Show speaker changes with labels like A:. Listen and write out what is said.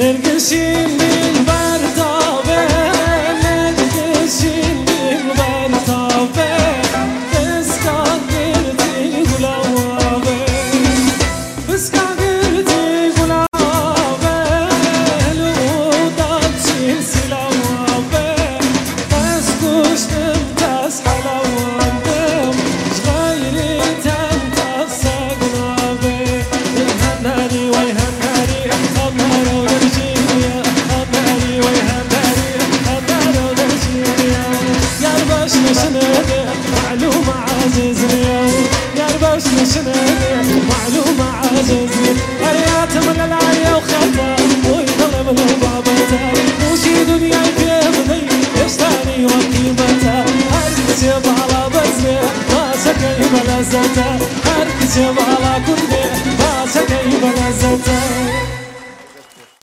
A: نرقشين بالبرتابة نرقشين بالبرتابة بسكا قرتي قلابة بسكا قرتي قلابة لو داتشين سلابة بس كوش تمتاز حلاوة شغيري تمتاز سقنابة يهناني ويهناني خطر ونرجيني خطري ويهناني خطر ونرجيني يا رباش نشنادي معلومة عزيزني يا رباش نشنادي معلومة عزيزني هريات من العيا وخطر ويضرب البابتا وشي دنيا يبيضني يشتاني وقيمتا هركسب على بزني ما سكي بلزتا هركسب على كل ما سكي بلزتا